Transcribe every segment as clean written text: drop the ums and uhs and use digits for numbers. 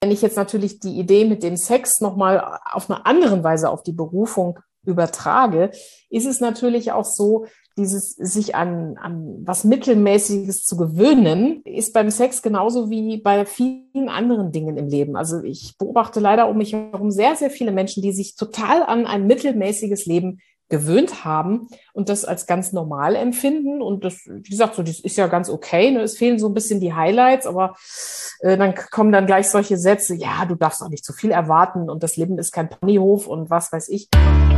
Wenn ich jetzt natürlich die Idee mit dem Sex nochmal auf eine andere Weise auf die Berufung übertrage, ist es natürlich auch so, dieses sich an was Mittelmäßiges zu gewöhnen, ist beim Sex genauso wie bei vielen anderen Dingen im Leben. Also ich beobachte leider um mich herum sehr, sehr viele Menschen, die sich total an ein mittelmäßiges Leben gewöhnt haben und das als ganz normal empfinden. Und das, wie gesagt, so, das ist ja ganz okay. Ne? Es fehlen so ein bisschen die Highlights, aber dann kommen dann gleich solche Sätze, ja, du darfst auch nicht zu viel erwarten und das Leben ist kein Ponyhof und was weiß ich.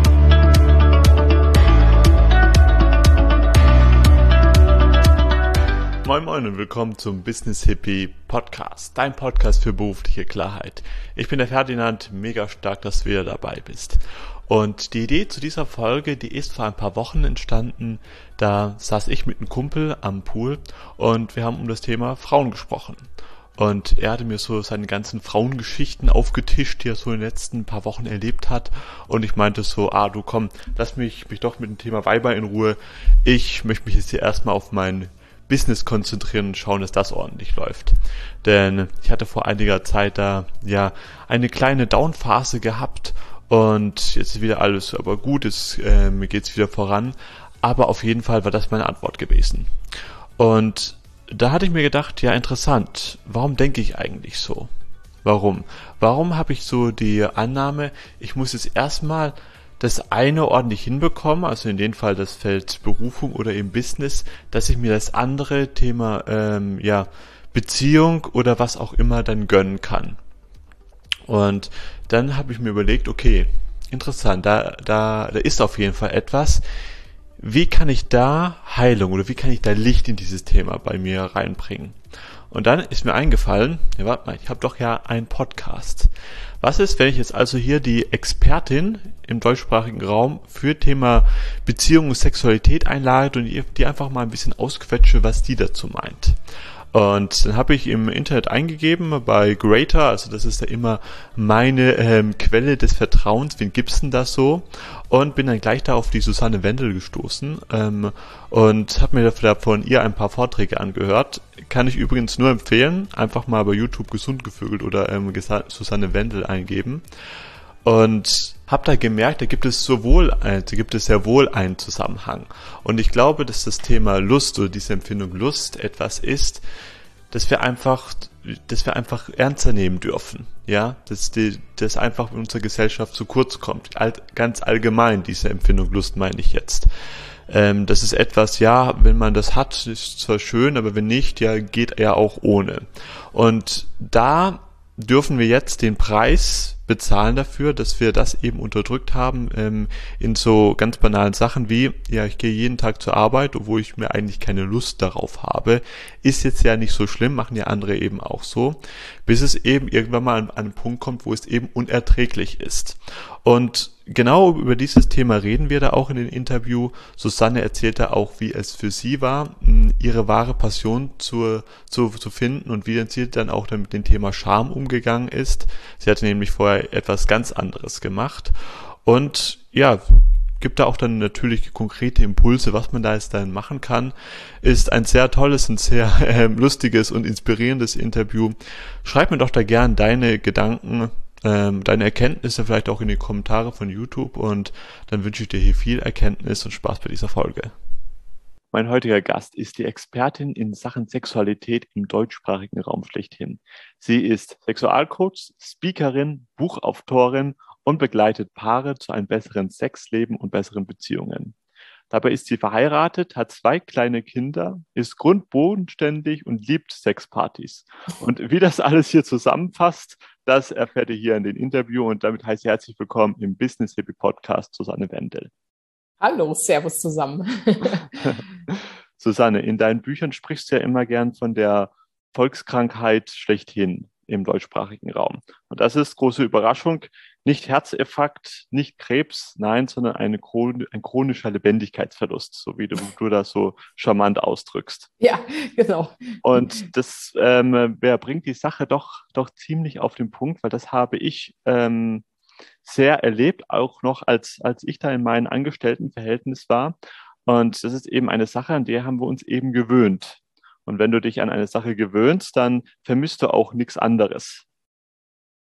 Moin Moin und willkommen zum Business Hippie Podcast, dein Podcast für berufliche Klarheit. Ich bin der Ferdinand, mega stark, dass du wieder dabei bist. Und die Idee zu dieser Folge, die ist vor ein paar Wochen entstanden. Da saß ich mit einem Kumpel am Pool und wir haben um das Thema Frauen gesprochen. Und er hatte mir so seine ganzen Frauengeschichten aufgetischt, die er so in den letzten paar Wochen erlebt hat. Und ich meinte so, du komm, lass mich doch mit dem Thema Weiber in Ruhe. Ich möchte mich jetzt hier erstmal auf mein Business konzentrieren und schauen, dass das ordentlich läuft. Denn ich hatte vor einiger Zeit da eine kleine Down-Phase gehabt und jetzt ist wieder alles aber gut, mir geht's wieder voran. Aber auf jeden Fall war das meine Antwort gewesen. Und da hatte ich mir gedacht, ja interessant, warum denke ich eigentlich so? Warum? Warum habe ich so die Annahme, ich muss jetzt erstmal das eine ordentlich hinbekommen, also in dem Fall das Feld Berufung oder eben Business, dass ich mir das andere Thema Beziehung oder was auch immer dann gönnen kann. Und dann habe ich mir überlegt, okay, interessant, da ist auf jeden Fall etwas. Wie kann ich da Heilung oder wie kann ich da Licht in dieses Thema bei mir reinbringen? Und dann ist mir eingefallen, warte mal, ich habe doch ja einen Podcast. Was ist, wenn ich jetzt also hier die Expertin im deutschsprachigen Raum für Thema Beziehung und Sexualität einlade und die einfach mal ein bisschen ausquetsche, was die dazu meint? Und dann habe ich im Internet eingegeben bei Greater, also das ist ja immer meine Quelle des Vertrauens, wen gibt's denn da so? Und bin dann gleich da auf die Susanne Wendel gestoßen und habe mir dafür von ihr ein paar Vorträge angehört. Kann ich übrigens nur empfehlen, einfach mal bei YouTube gesund gevögelt oder Susanne Wendel eingeben. Und habe da gemerkt, da gibt es sehr wohl einen Zusammenhang. Und ich glaube, dass das Thema Lust oder diese Empfindung Lust etwas ist, dass wir einfach ernster nehmen dürfen. Ja, dass einfach in unserer Gesellschaft zu kurz kommt. Ganz allgemein diese Empfindung Lust meine ich jetzt. Das ist etwas, wenn man das hat, ist zwar schön, aber wenn nicht, geht ja auch ohne. Und da dürfen wir jetzt den Preis bezahlen dafür, dass wir das eben unterdrückt haben, in so ganz banalen Sachen wie, ich gehe jeden Tag zur Arbeit, obwohl ich mir eigentlich keine Lust darauf habe, ist jetzt ja nicht so schlimm, machen ja andere eben auch so, bis es eben irgendwann mal an einen Punkt kommt, wo es eben unerträglich ist. Und genau über dieses Thema reden wir da auch in dem Interview. Susanne erzählt da auch, wie es für sie war, ihre wahre Passion zu finden und wie sie dann auch mit dem Thema Scham umgegangen ist. Sie hatte nämlich vorher etwas ganz anderes gemacht und gibt da auch dann natürlich konkrete Impulse, was man da jetzt dann machen kann. Ist ein sehr tolles und sehr lustiges und inspirierendes Interview. Schreib mir doch da gern deine Gedanken, deine Erkenntnisse vielleicht auch in die Kommentare von YouTube und dann wünsche ich dir hier viel Erkenntnis und Spaß bei dieser Folge. Mein heutiger Gast ist die Expertin in Sachen Sexualität im deutschsprachigen Raum schlechthin. Sie ist Sexualcoach, Speakerin, Buchautorin und begleitet Paare zu einem besseren Sexleben und besseren Beziehungen. Dabei ist sie verheiratet, hat 2 kleine Kinder, ist grundbodenständig und liebt Sexpartys. Und wie das alles hier zusammenfasst, das erfährt ihr hier in dem Interview und damit heißt herzlich willkommen im Business Hippie Podcast Susanne Wendel. Hallo, Servus zusammen. Susanne, in deinen Büchern sprichst du ja immer gern von der Volkskrankheit schlechthin im deutschsprachigen Raum. Und das ist, große Überraschung, nicht Herzinfarkt, nicht Krebs, nein, sondern ein chronischer Lebendigkeitsverlust, so wie du das so charmant ausdrückst. Ja, genau. Und das bringt die Sache doch ziemlich auf den Punkt, weil das habe ich sehr erlebt, auch noch als ich da in meinem Angestelltenverhältnis war. Und das ist eben eine Sache, an der haben wir uns eben gewöhnt. Und wenn du dich an eine Sache gewöhnst, dann vermisst du auch nichts anderes.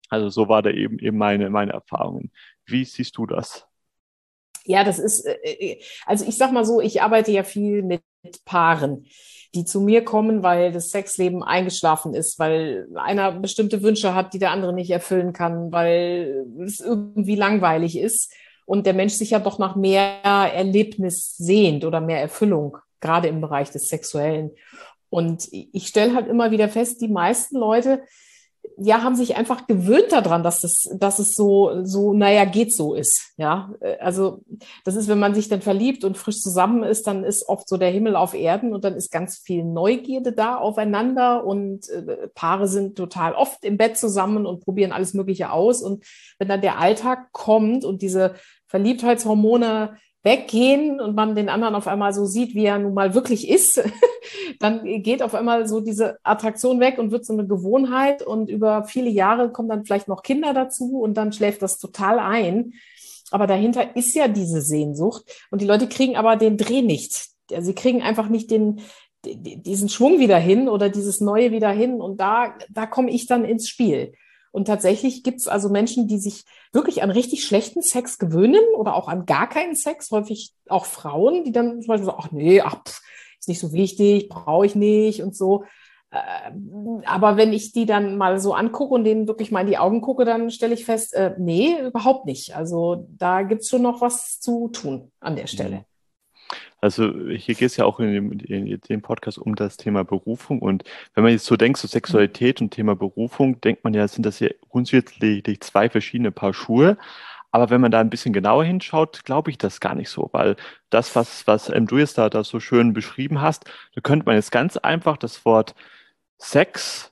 Also so war da eben meine Erfahrungen. Wie siehst du das? Ja, das ist, also ich sag mal so, ich arbeite ja viel mit Paaren, die zu mir kommen, weil das Sexleben eingeschlafen ist, weil einer bestimmte Wünsche hat, die der andere nicht erfüllen kann, weil es irgendwie langweilig ist und der Mensch sich ja doch nach mehr Erlebnis sehnt oder mehr Erfüllung, gerade im Bereich des Sexuellen. Und ich stelle halt immer wieder fest, die meisten Leute, ja, haben sich einfach gewöhnt daran, dass es so, naja, geht so ist. Ja, also das ist, wenn man sich dann verliebt und frisch zusammen ist, dann ist oft so der Himmel auf Erden und dann ist ganz viel Neugierde da aufeinander und Paare sind total oft im Bett zusammen und probieren alles Mögliche aus. Und wenn dann der Alltag kommt und diese Verliebtheitshormone weggehen und man den anderen auf einmal so sieht, wie er nun mal wirklich ist, dann geht auf einmal so diese Attraktion weg und wird so eine Gewohnheit und über viele Jahre kommen dann vielleicht noch Kinder dazu und dann schläft das total ein. Aber dahinter ist ja diese Sehnsucht und die Leute kriegen aber den Dreh nicht. Sie kriegen einfach nicht diesen Schwung wieder hin oder dieses Neue wieder hin und da komme ich dann ins Spiel. Und tatsächlich gibt es also Menschen, die sich wirklich an richtig schlechten Sex gewöhnen oder auch an gar keinen Sex, häufig auch Frauen, die dann zum Beispiel sagen, ach nee, ist nicht so wichtig, brauche ich nicht und so. Aber wenn ich die dann mal so angucke und denen wirklich mal in die Augen gucke, dann stelle ich fest, nee, überhaupt nicht. Also da gibt es schon noch was zu tun an der Stelle. Also hier geht es ja auch in dem Podcast um das Thema Berufung. Und wenn man jetzt so denkt, so Sexualität und Thema Berufung, denkt man ja, sind das ja grundsätzlich zwei verschiedene Paar Schuhe. Aber wenn man da ein bisschen genauer hinschaut, glaube ich das gar nicht so, weil das, was du jetzt da so schön beschrieben hast, da könnte man jetzt ganz einfach das Wort Sex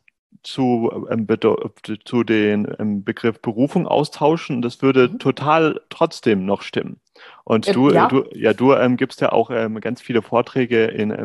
zu den Begriff Berufung austauschen und das würde total trotzdem noch stimmen. Und Ja. du gibst ja auch ganz viele Vorträge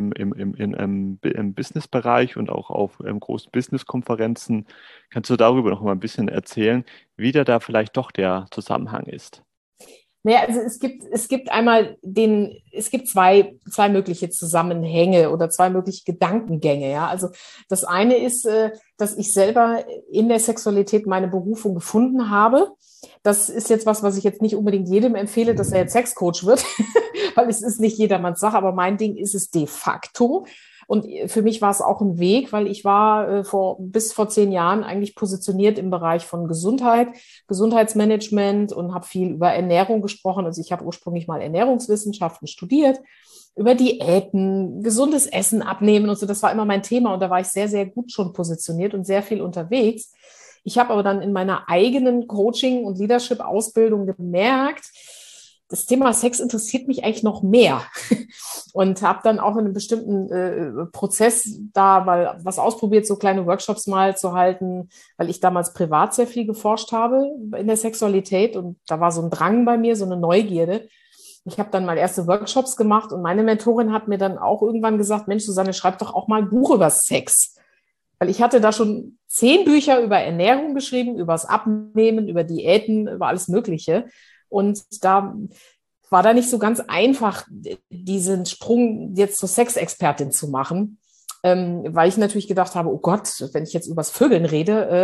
im Business-Bereich und auch auf großen Business-Konferenzen. Kannst du darüber noch mal ein bisschen erzählen, wie da vielleicht doch der Zusammenhang ist? Naja, also es gibt einmal es gibt zwei mögliche Zusammenhänge oder zwei mögliche Gedankengänge, ja. Also das eine ist, dass ich selber in der Sexualität meine Berufung gefunden habe. Das ist jetzt was ich jetzt nicht unbedingt jedem empfehle, dass er jetzt Sexcoach wird, weil es ist nicht jedermanns Sache, aber mein Ding ist es de facto. Und für mich war es auch ein Weg, weil ich war bis vor 10 Jahren eigentlich positioniert im Bereich von Gesundheit, Gesundheitsmanagement und habe viel über Ernährung gesprochen. Also ich habe ursprünglich mal Ernährungswissenschaften studiert, über Diäten, gesundes Essen abnehmen und so. Das war immer mein Thema und da war ich sehr, sehr gut schon positioniert und sehr viel unterwegs. Ich habe aber dann in meiner eigenen Coaching- und Leadership-Ausbildung gemerkt, das Thema Sex interessiert mich eigentlich noch mehr und habe dann auch in einem bestimmten Prozess da mal was ausprobiert, so kleine Workshops mal zu halten, weil ich damals privat sehr viel geforscht habe in der Sexualität und da war so ein Drang bei mir, so eine Neugierde. Ich habe dann mal erste Workshops gemacht und meine Mentorin hat mir dann auch irgendwann gesagt, Mensch, Susanne, schreib doch auch mal ein Buch über Sex. Weil ich hatte da schon 10 Bücher über Ernährung geschrieben, über das Abnehmen, über Diäten, über alles Mögliche. Und da war da nicht so ganz einfach, diesen Sprung jetzt zur Sexexpertin zu machen, weil ich natürlich gedacht habe, oh Gott, wenn ich jetzt übers Vögeln rede,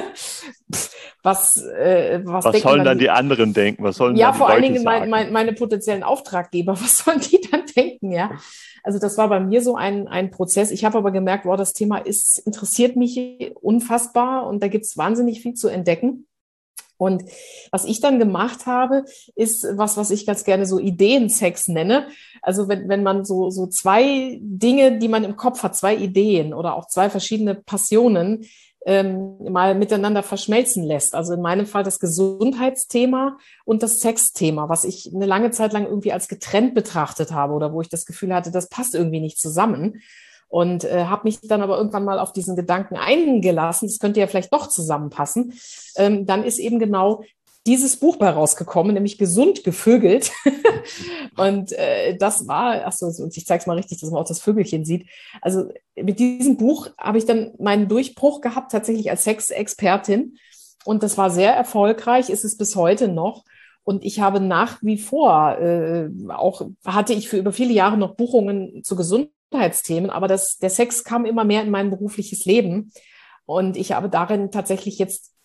was sollen dann die anderen denken? Was sollen ja, dann die vor allen Leute Dingen sagen? meine potenziellen Auftraggeber, was sollen die dann denken, ja? Also das war bei mir so ein Prozess. Ich habe aber gemerkt, wow, das Thema interessiert mich unfassbar und da gibt es wahnsinnig viel zu entdecken. Und was ich dann gemacht habe, ist was ich ganz gerne so Ideensex nenne. Also wenn man so 2 Dinge, die man im Kopf hat, 2 Ideen oder auch 2 verschiedene Passionen, mal miteinander verschmelzen lässt. Also in meinem Fall das Gesundheitsthema und das Sexthema, was ich eine lange Zeit lang irgendwie als getrennt betrachtet habe oder wo ich das Gefühl hatte, das passt irgendwie nicht zusammen. Und habe mich dann aber irgendwann mal auf diesen Gedanken eingelassen, das könnte ja vielleicht doch zusammenpassen. Dann ist eben genau dieses Buch bei rausgekommen, nämlich Gesund gevögelt. Und das war, ich zeige es mal richtig, dass man auch das Vögelchen sieht. Also mit diesem Buch habe ich dann meinen Durchbruch gehabt, tatsächlich als Sexexpertin. Und das war sehr erfolgreich, ist es bis heute noch. Und ich habe nach wie vor, hatte ich für über viele Jahre noch Buchungen zu Gesundheitsthemen, aber der Sex kam immer mehr in mein berufliches Leben. Und ich habe darin tatsächlich jetzt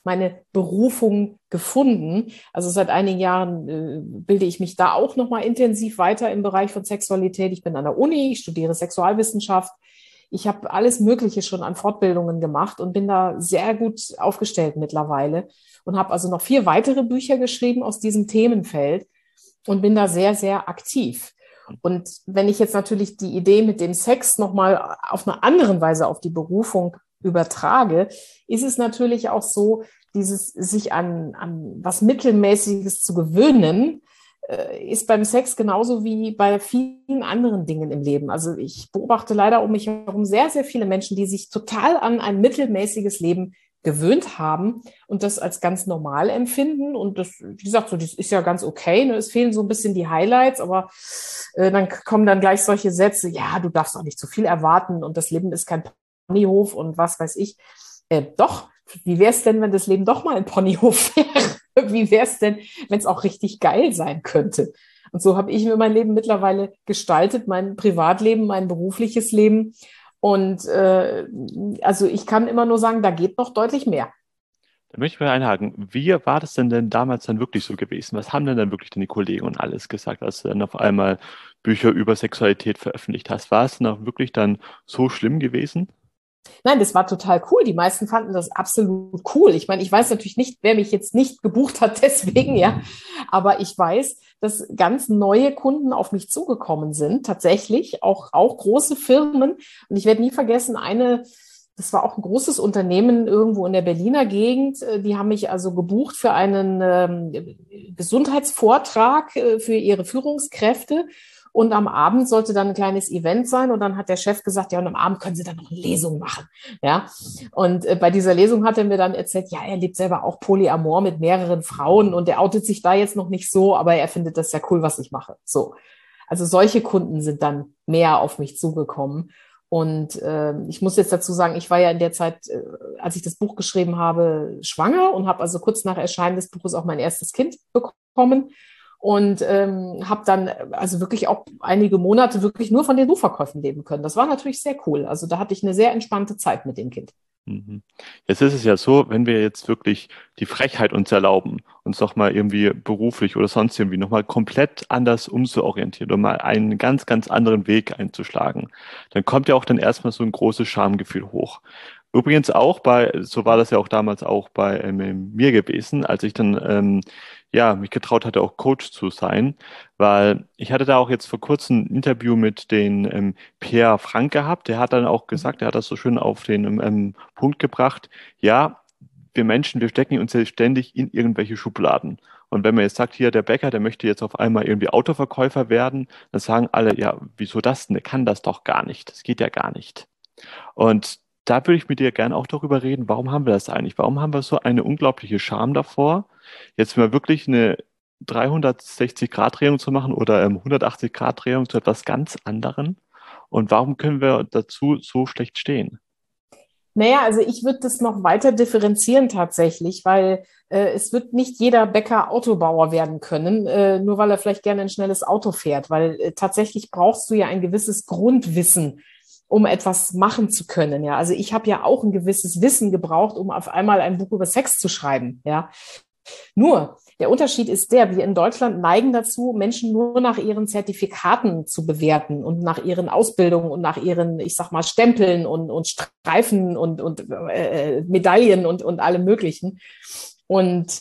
meine Berufung gefunden. Also seit einigen Jahren bilde ich mich da auch nochmal intensiv weiter im Bereich von Sexualität. Ich bin an der Uni, ich studiere Sexualwissenschaft. Ich habe alles Mögliche schon an Fortbildungen gemacht und bin da sehr gut aufgestellt mittlerweile und habe also noch 4 weitere Bücher geschrieben aus diesem Themenfeld und bin da sehr, sehr aktiv. Und wenn ich jetzt natürlich die Idee mit dem Sex nochmal auf eine andere Weise auf die Berufung übertrage, ist es natürlich auch so, dieses sich an was Mittelmäßiges zu gewöhnen, ist beim Sex genauso wie bei vielen anderen Dingen im Leben. Also ich beobachte leider um mich herum sehr, sehr viele Menschen, die sich total an ein mittelmäßiges Leben gewöhnt haben und das als ganz normal empfinden. Und das, wie gesagt, so, das ist ja ganz okay. Ne? Es fehlen so ein bisschen die Highlights, aber dann kommen dann gleich solche Sätze, ja, du darfst auch nicht zu viel erwarten und das Leben ist kein Ponyhof und was weiß ich. Doch, wie wäre es denn, wenn das Leben doch mal ein Ponyhof wäre? Wie wäre es denn, wenn es auch richtig geil sein könnte? Und so habe ich mir mein Leben mittlerweile gestaltet, mein Privatleben, mein berufliches Leben. Und also ich kann immer nur sagen, da geht noch deutlich mehr. Da möchte ich mal einhaken. Wie war das denn damals dann wirklich so gewesen? Was haben denn dann wirklich die Kollegen und alles gesagt, als du dann auf einmal Bücher über Sexualität veröffentlicht hast? War es dann auch wirklich dann so schlimm gewesen? Nein, das war total cool. Die meisten fanden das absolut cool. Ich meine, ich weiß natürlich nicht, wer mich jetzt nicht gebucht hat, deswegen, ja. Aber ich weiß, dass ganz neue Kunden auf mich zugekommen sind, tatsächlich, auch große Firmen. Und ich werde nie vergessen, das war auch ein großes Unternehmen irgendwo in der Berliner Gegend. Die haben mich also gebucht für einen Gesundheitsvortrag für ihre Führungskräfte. Und am Abend sollte dann ein kleines Event sein. Und dann hat der Chef gesagt, ja, und am Abend können Sie dann noch eine Lesung machen. Ja. Und bei dieser Lesung hat er mir dann erzählt, ja, er lebt selber auch Polyamor mit mehreren Frauen und er outet sich da jetzt noch nicht so, aber er findet das ja cool, was ich mache. So. Also solche Kunden sind dann mehr auf mich zugekommen. Und ich muss jetzt dazu sagen, ich war ja in der Zeit, als ich das Buch geschrieben habe, schwanger und habe also kurz nach Erscheinen des Buches auch mein erstes Kind bekommen. Und habe dann also wirklich auch einige Monate wirklich nur von den Buchverkäufen leben können. Das war natürlich sehr cool. Also da hatte ich eine sehr entspannte Zeit mit dem Kind. Mhm. Jetzt ist es ja so, wenn wir jetzt wirklich die Frechheit uns erlauben, uns doch mal irgendwie beruflich oder sonst irgendwie nochmal komplett anders umzuorientieren und mal einen ganz, ganz anderen Weg einzuschlagen, dann kommt ja auch dann erstmal so ein großes Schamgefühl hoch. Übrigens auch so war das ja auch damals auch bei mir gewesen, als ich dann ja mich getraut hatte, auch Coach zu sein, weil ich hatte da auch jetzt vor kurzem ein Interview mit den Pierre Frank gehabt. Der hat dann auch gesagt, er hat das so schön auf den Punkt gebracht, ja, wir Menschen, wir stecken uns ja ständig in irgendwelche Schubladen. Und wenn man jetzt sagt, hier der Bäcker, der möchte jetzt auf einmal irgendwie Autoverkäufer werden, dann sagen alle, ja, wieso das denn? Der kann das doch gar nicht. Das geht ja gar nicht. Und da würde ich mit dir gerne auch darüber reden, warum haben wir das eigentlich? Warum haben wir so eine unglaubliche Scham davor, jetzt mal wirklich eine 360-Grad-Drehung zu machen oder 180-Grad-Drehung zu etwas ganz anderem? Und warum können wir dazu so schlecht stehen? Naja, also ich würde das noch weiter differenzieren tatsächlich, weil es wird nicht jeder Bäcker Autobauer werden können, nur weil er vielleicht gerne ein schnelles Auto fährt, weil tatsächlich brauchst du ja ein gewisses Grundwissen, um etwas machen zu können. Ja, also ich habe ja auch ein gewisses Wissen gebraucht, um auf einmal ein Buch über Sex zu schreiben. Ja, nur der Unterschied ist wir in Deutschland neigen dazu, Menschen nur nach ihren Zertifikaten zu bewerten und nach ihren Ausbildungen und nach ihren, ich sag mal, Stempeln und Streifen und Medaillen und allem Möglichen. Und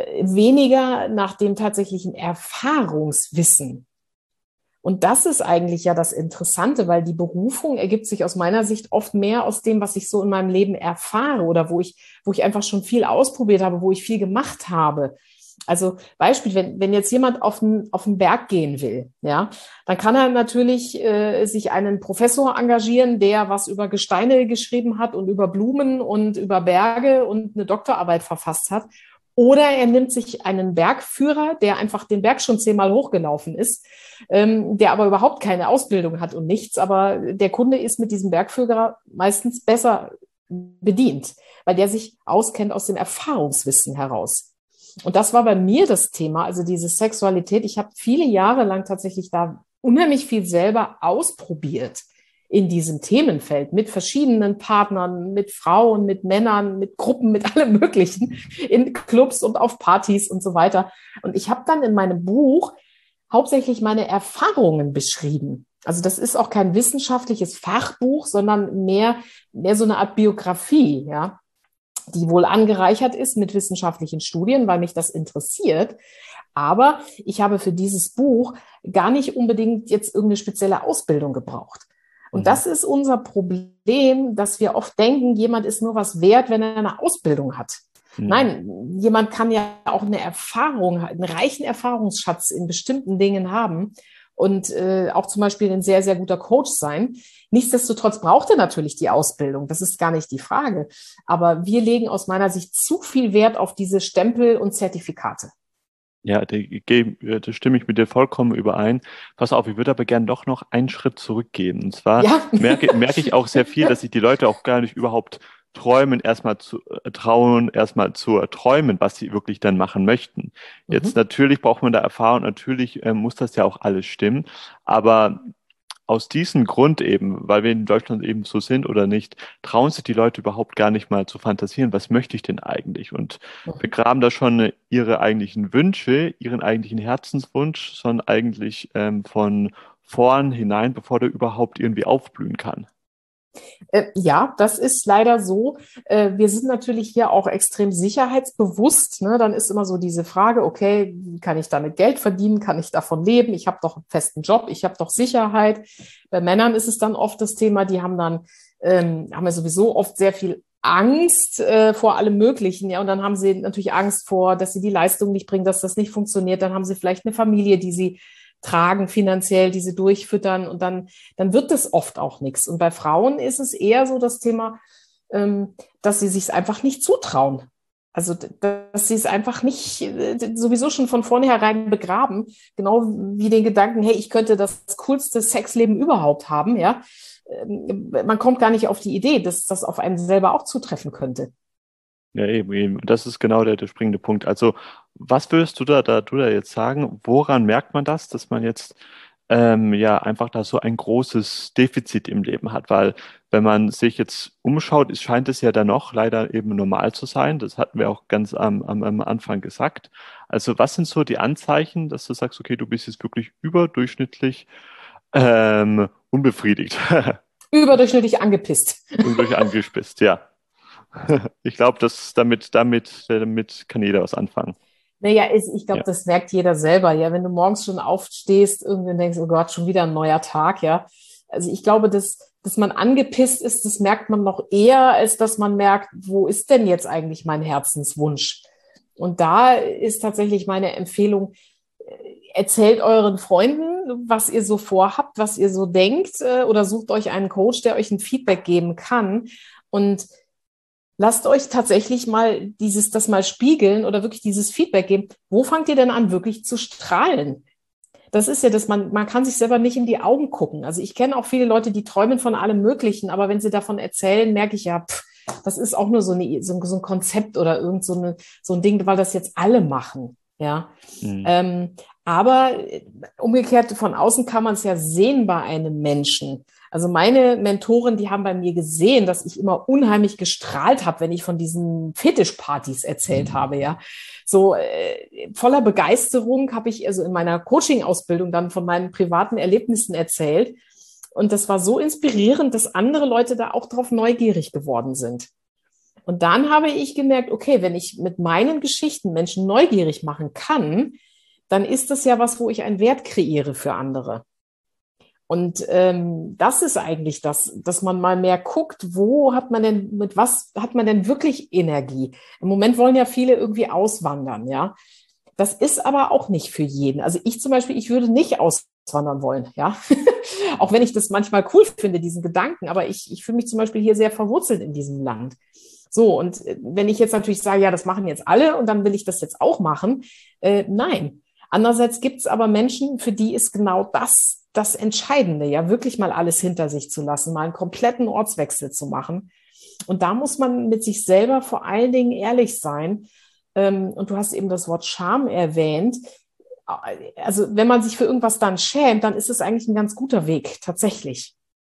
weniger nach dem tatsächlichen Erfahrungswissen. Und das ist eigentlich ja das Interessante, weil die Berufung ergibt sich aus meiner Sicht oft mehr aus dem, was ich so in meinem Leben erfahre oder wo ich einfach schon viel ausprobiert habe, wo ich viel gemacht habe. Also Beispiel, wenn jetzt jemand auf den Berg gehen will, ja, dann kann er natürlich sich einen Professor engagieren, der was über Gesteine geschrieben hat und über Blumen und über Berge und eine Doktorarbeit verfasst hat. Oder er nimmt sich einen Bergführer, der einfach den Berg schon 10-mal hochgelaufen ist, der aber überhaupt keine Ausbildung hat und nichts. Aber der Kunde ist mit diesem Bergführer meistens besser bedient, weil der sich auskennt aus dem Erfahrungswissen heraus. Und das war bei mir das Thema, also diese Sexualität. Ich habe viele Jahre lang tatsächlich da unheimlich viel selber ausprobiert. in diesem Themenfeld mit verschiedenen Partnern, mit Frauen, mit Männern, mit Gruppen, mit allem Möglichen, in Clubs und auf Partys und so weiter. Und ich habe dann in meinem Buch hauptsächlich meine Erfahrungen beschrieben. Also das ist auch kein wissenschaftliches Fachbuch, sondern mehr so eine Art Biografie, ja, die wohl angereichert ist mit wissenschaftlichen Studien, weil mich das interessiert. Aber ich habe für dieses Buch gar nicht unbedingt jetzt irgendeine spezielle Ausbildung gebraucht. Und das ist unser Problem, dass wir oft denken, jemand ist nur was wert, wenn er eine Ausbildung hat. Nein, jemand kann ja auch eine Erfahrung, einen reichen Erfahrungsschatz in bestimmten Dingen haben und auch zum Beispiel ein sehr, sehr guter Coach sein. Nichtsdestotrotz braucht er natürlich die Ausbildung. Das ist gar nicht die Frage. Aber wir legen aus meiner Sicht zu viel Wert auf diese Stempel und Zertifikate. Ja, da stimme ich mit dir vollkommen überein. Pass auf, ich würde aber gern doch noch einen Schritt zurückgehen. Und zwar merke ich auch sehr viel, dass sich die Leute auch gar nicht überhaupt trauen, erstmal zu träumen, was sie wirklich dann machen möchten. Jetzt natürlich braucht man da Erfahrung, natürlich muss das ja auch alles stimmen, aber aus diesem Grund eben, weil wir in Deutschland eben so sind oder nicht, trauen sich die Leute überhaupt gar nicht mal zu fantasieren, was möchte ich denn eigentlich? Und begraben da schon ihre eigentlichen Wünsche, ihren eigentlichen Herzenswunsch, sondern eigentlich von vorn hinein, bevor der überhaupt irgendwie aufblühen kann. Ja, das ist leider so. Wir sind natürlich hier auch extrem sicherheitsbewusst. Ne? Dann ist immer so diese Frage, okay, wie kann ich damit Geld verdienen? Kann ich davon leben? Ich habe doch einen festen Job, ich habe doch Sicherheit. Bei Männern ist es dann oft das Thema, die haben ja sowieso oft sehr viel Angst vor allem Möglichen. Ja, und dann haben sie natürlich Angst vor, dass sie die Leistung nicht bringen, dass das nicht funktioniert. Dann haben sie vielleicht eine Familie, die sie tragen finanziell, diese durchfüttern und dann wird das oft auch nichts. Und bei Frauen ist es eher so das Thema, dass sie sich einfach nicht zutrauen. Also, dass sie es einfach nicht sowieso schon von vornherein begraben, genau wie den Gedanken, hey, ich könnte das coolste Sexleben überhaupt haben, ja. Man kommt gar nicht auf die Idee, dass das auf einen selber auch zutreffen könnte. Ja, eben. Und das ist genau der springende Punkt. Also, was würdest du da jetzt sagen? Woran merkt man das, dass man jetzt ja einfach da so ein großes Defizit im Leben hat? Weil, wenn man sich jetzt umschaut, scheint es ja dann noch leider eben normal zu sein. Das hatten wir auch ganz am Anfang gesagt. Also, was sind so die Anzeichen, dass du sagst, okay, du bist jetzt wirklich überdurchschnittlich unbefriedigt? Überdurchschnittlich angepisst. Überdurchschnittlich angepisst, ja. Ich glaube, damit kann jeder was anfangen. Naja, ich glaube, Ja. das merkt jeder selber, ja. Wenn du morgens schon aufstehst, irgendwie denkst, oh Gott, schon wieder ein neuer Tag, ja. Also ich glaube, dass man angepisst ist, das merkt man noch eher, als dass man merkt, wo ist denn jetzt eigentlich mein Herzenswunsch? Und da ist tatsächlich meine Empfehlung, erzählt euren Freunden, was ihr so vorhabt, was ihr so denkt, oder sucht euch einen Coach, der euch ein Feedback geben kann. Und lasst euch tatsächlich mal das mal spiegeln oder wirklich dieses Feedback geben. Wo fangt ihr denn an, wirklich zu strahlen? Das ist ja, dass man kann sich selber nicht in die Augen gucken. Also ich kenne auch viele Leute, die träumen von allem Möglichen, aber wenn sie davon erzählen, merke ich ja, das ist auch nur so ein Konzept oder so ein Ding, weil das jetzt alle machen. Ja. Aber umgekehrt von außen kann man es ja sehen bei einem Menschen. Also meine Mentoren, die haben bei mir gesehen, dass ich immer unheimlich gestrahlt habe, wenn ich von diesen Fetischpartys erzählt habe, ja. So voller Begeisterung habe ich also in meiner Coaching-Ausbildung dann von meinen privaten Erlebnissen erzählt. Und das war so inspirierend, dass andere Leute da auch drauf neugierig geworden sind. Und dann habe ich gemerkt, okay, wenn ich mit meinen Geschichten Menschen neugierig machen kann, dann ist das ja was, wo ich einen Wert kreiere für andere. Und das ist eigentlich dass man mal mehr guckt, mit was hat man denn wirklich Energie? Im Moment wollen ja viele irgendwie auswandern, ja. Das ist aber auch nicht für jeden. Also ich zum Beispiel, ich würde nicht auswandern wollen, ja. Auch wenn ich das manchmal cool finde, diesen Gedanken, aber ich fühle mich zum Beispiel hier sehr verwurzelt in diesem Land. So, und wenn ich jetzt natürlich sage, ja, das machen jetzt alle und dann will ich das jetzt auch machen, nein. Andererseits gibt es aber Menschen, für die ist genau das Entscheidende, ja, wirklich mal alles hinter sich zu lassen, mal einen kompletten Ortswechsel zu machen. Und da muss man mit sich selber vor allen Dingen ehrlich sein. Und du hast eben das Wort Scham erwähnt. Also wenn man sich für irgendwas dann schämt, dann ist es eigentlich ein ganz guter Weg, tatsächlich.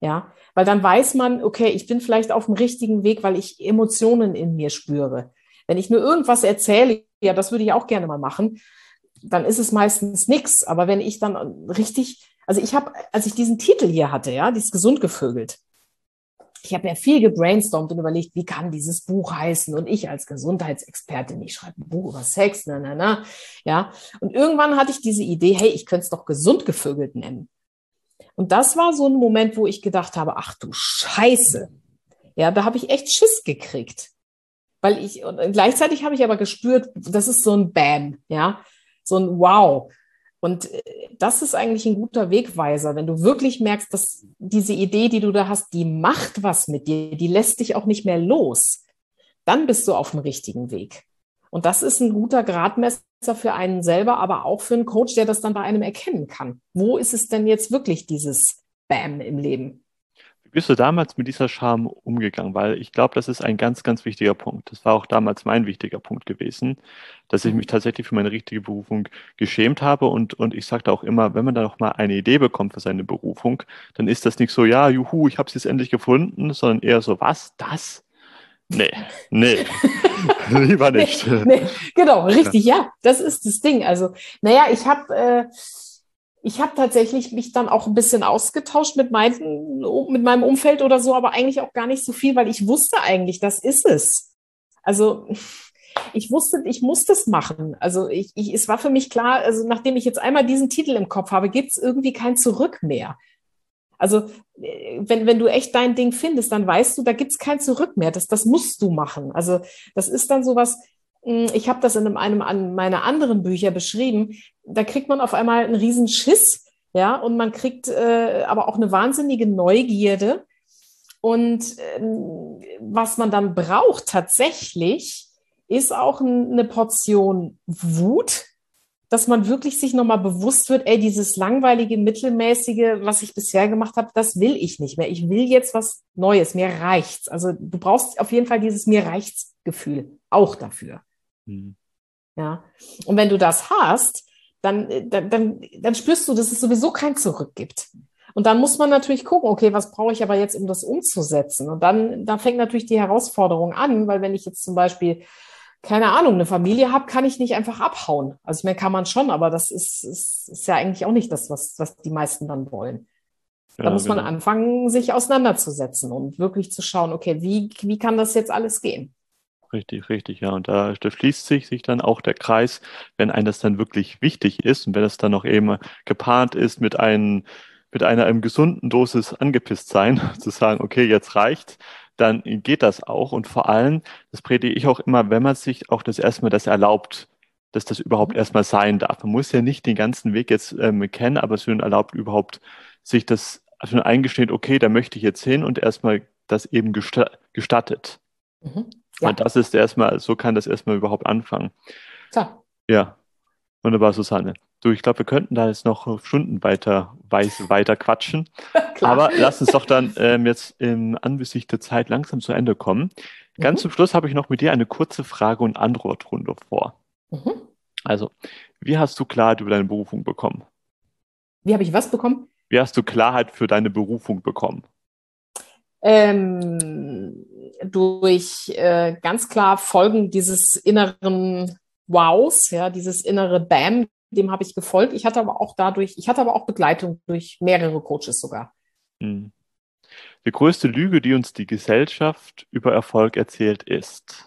Ja, weil dann weiß man, okay, ich bin vielleicht auf dem richtigen Weg, weil ich Emotionen in mir spüre. Wenn ich nur irgendwas erzähle, ja, das würde ich auch gerne mal machen, dann ist es meistens nichts. Aber wenn ich dann richtig, also ich habe, als ich diesen Titel hier hatte, ja, dieses gesund gevögelt, ich habe ja viel gebrainstormt und überlegt, wie kann dieses Buch heißen? Und ich als Gesundheitsexpertin, ich schreibe ein Buch über Sex, ja. Und irgendwann hatte ich diese Idee, hey, ich könnte es doch gesund gevögelt nennen. Und das war so ein Moment, wo ich gedacht habe, ach du Scheiße. Ja, da habe ich echt Schiss gekriegt. Und gleichzeitig habe ich aber gespürt, das ist so ein Bam, ja, so ein Wow. Und das ist eigentlich ein guter Wegweiser, wenn du wirklich merkst, dass diese Idee, die du da hast, die macht was mit dir, die lässt dich auch nicht mehr los. Dann bist du auf dem richtigen Weg. Und das ist ein guter Gradmesser für einen selber, aber auch für einen Coach, der das dann bei einem erkennen kann. Wo ist es denn jetzt wirklich dieses Bam im Leben? Wie bist du damals mit dieser Scham umgegangen? Weil ich glaube, das ist ein ganz, ganz wichtiger Punkt. Das war auch damals mein wichtiger Punkt gewesen, dass ich mich tatsächlich für meine richtige Berufung geschämt habe. Und ich sagte auch immer, wenn man da noch mal eine Idee bekommt für seine Berufung, dann ist das nicht so, ja, juhu, ich habe es jetzt endlich gefunden, sondern eher so, was, das? Nee, nee, lieber nicht. Nee, genau, richtig, ja, das ist das Ding. Also, naja, ich habe tatsächlich mich dann auch ein bisschen ausgetauscht mit meinem Umfeld oder so, aber eigentlich auch gar nicht so viel, weil ich wusste eigentlich, das ist es. Also ich wusste, ich muss das machen. Also es war für mich klar, also nachdem ich jetzt einmal diesen Titel im Kopf habe, gibt es irgendwie kein Zurück mehr. Also wenn du echt dein Ding findest, dann weißt du, da gibt es kein Zurück mehr. Das musst du machen. Also das ist dann sowas, ich habe das in einem meiner anderen Bücher beschrieben, da kriegt man auf einmal einen riesen Schiss, ja, und man kriegt aber auch eine wahnsinnige Neugierde. Und was man dann braucht tatsächlich, ist auch eine Portion Wut, dass man wirklich sich nochmal bewusst wird, ey, dieses langweilige, mittelmäßige, was ich bisher gemacht habe, das will ich nicht mehr. Ich will jetzt was Neues. Mir reicht's. Also du brauchst auf jeden Fall dieses mir reicht's Gefühl auch dafür. Hm. Ja. Und wenn du das hast, dann spürst du, dass es sowieso kein Zurück gibt. Und dann muss man natürlich gucken, okay, was brauche ich aber jetzt, um das umzusetzen? Und dann fängt natürlich die Herausforderung an, weil wenn ich jetzt zum Beispiel keine Ahnung, eine Familie habe, kann ich nicht einfach abhauen. Also ich meine, kann man schon, aber das ist ja eigentlich auch nicht das, was die meisten dann wollen. Da Ja, muss man genau. anfangen, sich auseinanderzusetzen und wirklich zu schauen, okay, wie kann das jetzt alles gehen? Richtig, richtig, ja. Und da schließt sich dann auch der Kreis, wenn einem das dann wirklich wichtig ist und wenn es dann noch eben gepaart ist mit einer gesunden Dosis angepisst sein, zu sagen, okay, jetzt reicht, dann geht das auch. Und vor allem, das predige ich auch immer, wenn man sich auch das erstmal das erlaubt, dass das überhaupt Mhm. erstmal sein darf. Man muss ja nicht den ganzen Weg jetzt kennen, aber es wird erlaubt, überhaupt sich das schon eingesteht, okay, da möchte ich jetzt hin und erstmal das eben gestattet. Mhm. Und Ja, das ist erstmal, so kann das erstmal überhaupt anfangen. klar, Ja, wunderbar, Susanne. Du, ich glaube, wir könnten da jetzt noch Stunden weiter quatschen. klar. Aber lass uns doch dann jetzt im Angesicht der Zeit langsam zu Ende kommen. Ganz zum Mhm. Schluss habe ich noch mit dir eine kurze Frage- und Antwortrunde vor. Mhm. Also, wie hast du Klarheit über deine Berufung bekommen? Wie habe ich was bekommen? Wie hast du Klarheit für deine Berufung bekommen? Durch ganz klar Folgen dieses inneren Wows, ja, dieses innere Bam, dem habe ich gefolgt. Ich hatte aber auch Begleitung durch mehrere Coaches sogar. Hm. Die größte Lüge, die uns die Gesellschaft über Erfolg erzählt, ist.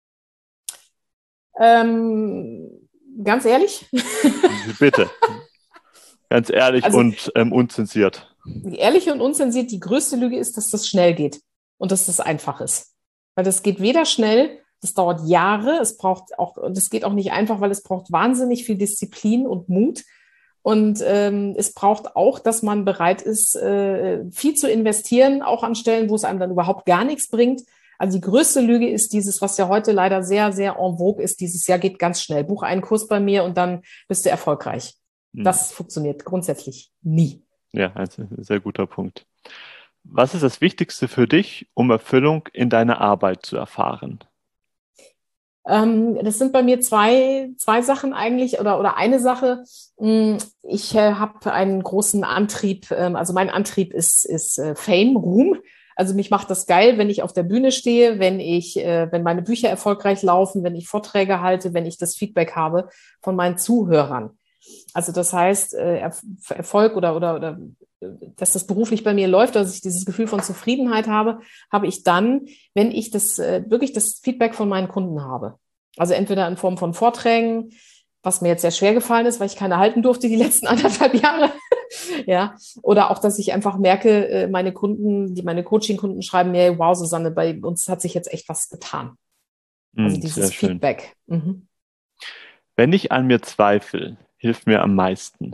Ganz ehrlich, Bitte, ganz ehrlich also und unzensiert. ehrlich und unzensiert, die größte Lüge ist, dass das schnell geht und dass das einfach ist. Weil das geht weder schnell, das dauert Jahre, das geht auch nicht einfach, weil es braucht wahnsinnig viel Disziplin und Mut. Und es braucht auch, dass man bereit ist, viel zu investieren, auch an Stellen, wo es einem dann überhaupt gar nichts bringt. Also die größte Lüge ist dieses, was ja heute leider sehr, sehr en vogue ist, dieses Jahr geht ganz schnell. Buch einen Kurs bei mir und dann bist du erfolgreich. Hm. Das funktioniert grundsätzlich nie. Ja, ein sehr guter Punkt. Was ist das Wichtigste für dich, um Erfüllung in deiner Arbeit zu erfahren? Das sind bei mir zwei Sachen eigentlich oder eine Sache. Ich habe einen großen Antrieb, also mein Antrieb ist Fame, Ruhm. Also mich macht das geil, wenn ich auf der Bühne stehe, wenn meine Bücher erfolgreich laufen, wenn ich Vorträge halte, wenn ich das Feedback habe von meinen Zuhörern. Also das heißt, Erfolg oder dass das beruflich bei mir läuft, dass ich dieses Gefühl von Zufriedenheit habe ich dann, wenn ich wirklich das Feedback von meinen Kunden habe. Also entweder in Form von Vorträgen, was mir jetzt sehr schwer gefallen ist, weil ich keine halten durfte die letzten 1,5 Jahre. Ja, oder auch, dass ich einfach merke, meine Coaching-Kunden schreiben mir, wow, Susanne, bei uns hat sich jetzt echt was getan. Also dieses Feedback. Mhm. Wenn ich an mir zweifle, hilft mir am meisten?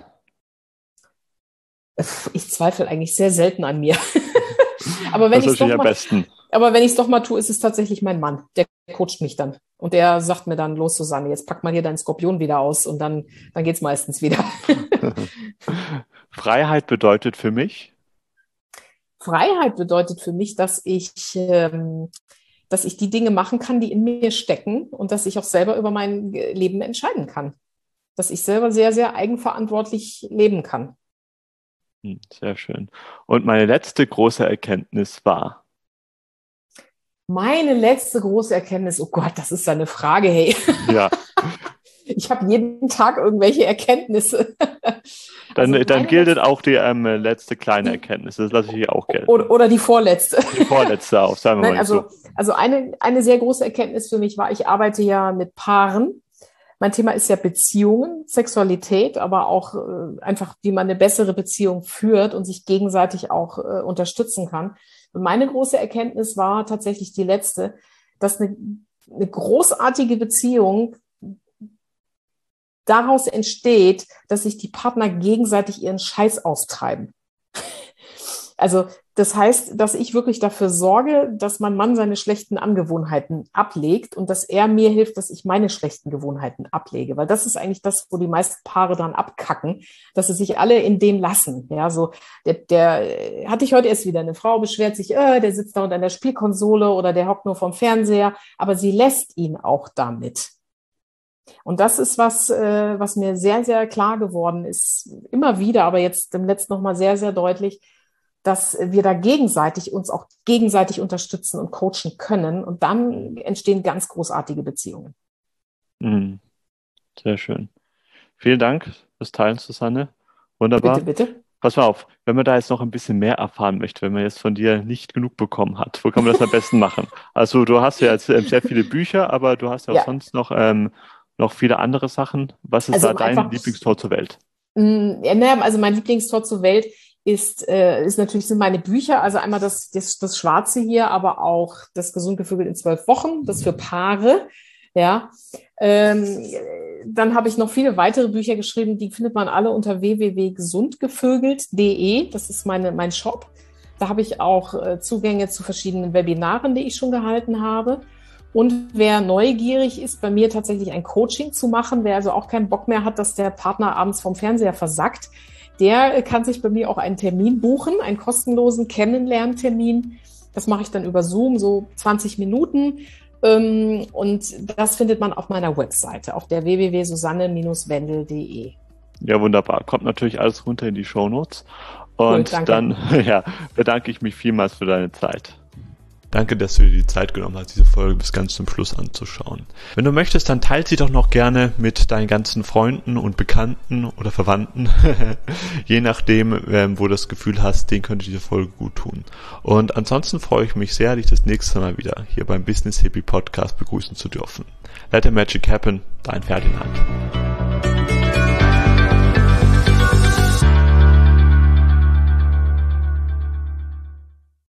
Ich zweifle eigentlich sehr selten an mir. Aber wenn ich es doch mal tue, ist es tatsächlich mein Mann. Der coacht mich dann. Und der sagt mir dann, los Susanne, jetzt pack mal hier deinen Skorpion wieder aus und dann geht's meistens wieder. Freiheit bedeutet für mich? Freiheit bedeutet für mich, dass ich die Dinge machen kann, die in mir stecken und dass ich auch selber über mein Leben entscheiden kann. Dass ich selber sehr, sehr eigenverantwortlich leben kann. Sehr schön. Und meine letzte große Erkenntnis war? Meine letzte große Erkenntnis, oh Gott, das ist eine Frage, hey. Ja. Ich habe jeden Tag irgendwelche Erkenntnisse. Dann gilt auch die letzte kleine Erkenntnis. Das lasse ich hier auch gelten. Oder die vorletzte. Die vorletzte auch, sagen wir mal so. Also eine sehr große Erkenntnis für mich war, ich arbeite ja mit Paaren. Mein Thema ist ja Beziehungen, Sexualität, aber auch einfach, wie man eine bessere Beziehung führt und sich gegenseitig auch unterstützen kann. Und meine große Erkenntnis war tatsächlich die letzte, dass eine großartige Beziehung daraus entsteht, dass sich die Partner gegenseitig ihren Scheiß austreiben. Also das heißt, dass ich wirklich dafür sorge, dass mein Mann seine schlechten Angewohnheiten ablegt und dass er mir hilft, dass ich meine schlechten Gewohnheiten ablege. Weil das ist eigentlich das, wo die meisten Paare dran abkacken, dass sie sich alle in dem lassen. Ja, so der hatte ich heute erst wieder. Eine Frau beschwert sich, der sitzt da unter der Spielkonsole oder der hockt nur vorm Fernseher, aber sie lässt ihn auch damit. Und das ist was mir sehr, sehr klar geworden ist, immer wieder, aber jetzt im letzten nochmal sehr, sehr deutlich, dass wir da uns auch gegenseitig unterstützen und coachen können. Und dann entstehen ganz großartige Beziehungen. Sehr schön. Vielen Dank fürs Teilen, Susanne. Wunderbar. Bitte. Pass mal auf, wenn man da jetzt noch ein bisschen mehr erfahren möchte, wenn man jetzt von dir nicht genug bekommen hat, wo kann man das am besten machen? Also du hast ja jetzt sehr viele Bücher, aber du hast ja auch sonst noch viele andere Sachen. Was ist da dein Lieblingstor zur Welt? Also mein Lieblingstor zur Welt sind meine Bücher, also einmal das Schwarze hier, aber auch das Gesund gevögelt in 12 Wochen, das für Paare, ja. Dann habe ich noch viele weitere Bücher geschrieben, die findet man alle unter www.gesundgevögelt.de, das ist mein Shop. Da habe ich auch Zugänge zu verschiedenen Webinaren, die ich schon gehalten habe. Und wer neugierig ist, bei mir tatsächlich ein Coaching zu machen, wer also auch keinen Bock mehr hat, dass der Partner abends vom Fernseher versackt, der kann sich bei mir auch einen Termin buchen, einen kostenlosen Kennenlerntermin. Das mache ich dann über Zoom, so 20 Minuten. Und das findet man auf meiner Webseite, auf der www.susanne-wendel.de. Ja, wunderbar. Kommt natürlich alles runter in die Shownotes. Und cool, dann bedanke ich mich vielmals für deine Zeit. Danke, dass du dir die Zeit genommen hast, diese Folge bis ganz zum Schluss anzuschauen. Wenn du möchtest, dann teile sie doch noch gerne mit deinen ganzen Freunden und Bekannten oder Verwandten, je nachdem, wo du das Gefühl hast, denen könnte diese Folge gut tun. Und ansonsten freue ich mich sehr, dich das nächste Mal wieder hier beim Business Hippie Podcast begrüßen zu dürfen. Let the Magic Happen, dein Ferdinand.